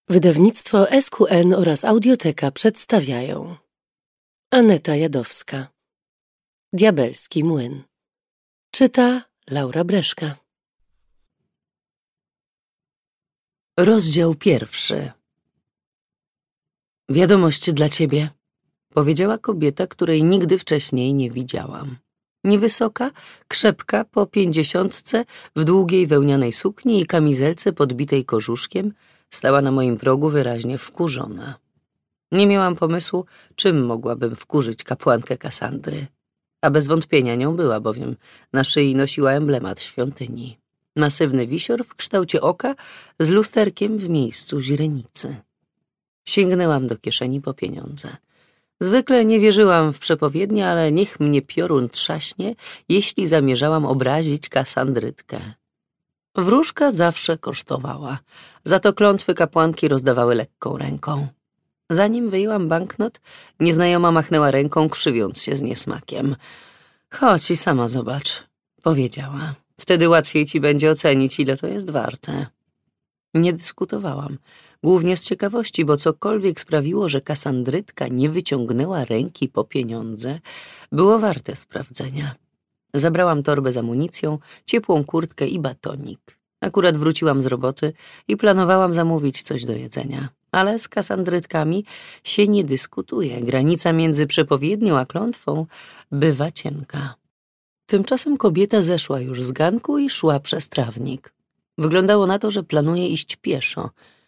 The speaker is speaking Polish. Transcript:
Wydawnictwo SQN oraz Audioteka przedstawiają Aneta Jadowska. Diabelski młyn. Czyta Laura Breszka. Rozdział 1. Wiadomość dla ciebie, powiedziała kobieta, której nigdy wcześniej nie widziałam. Niewysoka, krzepka, po 50, w długiej wełnianej sukni i kamizelce podbitej kożuszkiem, stała na moim progu wyraźnie wkurzona. Nie miałam pomysłu, czym mogłabym wkurzyć kapłankę Kassandry, a bez wątpienia nią była, bowiem na szyi nosiła emblemat świątyni. Masywny wisior w kształcie oka z lusterkiem w miejscu źrenicy. Sięgnęłam do kieszeni po pieniądze. Zwykle nie wierzyłam w przepowiednie, ale niech mnie piorun trzaśnie, jeśli zamierzałam obrazić Kassandrytkę. Wróżka zawsze kosztowała, za to klątwy kapłanki rozdawały lekką ręką. Zanim wyjęłam banknot, nieznajoma machnęła ręką, krzywiąc się z niesmakiem. Chodź i sama zobacz, powiedziała. Wtedy łatwiej ci będzie ocenić, ile to jest warte. Nie dyskutowałam, głównie z ciekawości, bo cokolwiek sprawiło, że Kassandrytka nie wyciągnęła ręki po pieniądze, było warte sprawdzenia. Zabrałam torbę z amunicją, ciepłą kurtkę i batonik. Akurat wróciłam z roboty i planowałam zamówić coś do jedzenia. Ale z Kassandrytkami się nie dyskutuje. Granica między przepowiednią a klątwą bywa cienka. Tymczasem kobieta zeszła już z ganku i szła przez trawnik. Wyglądało na to, że planuje iść pieszo.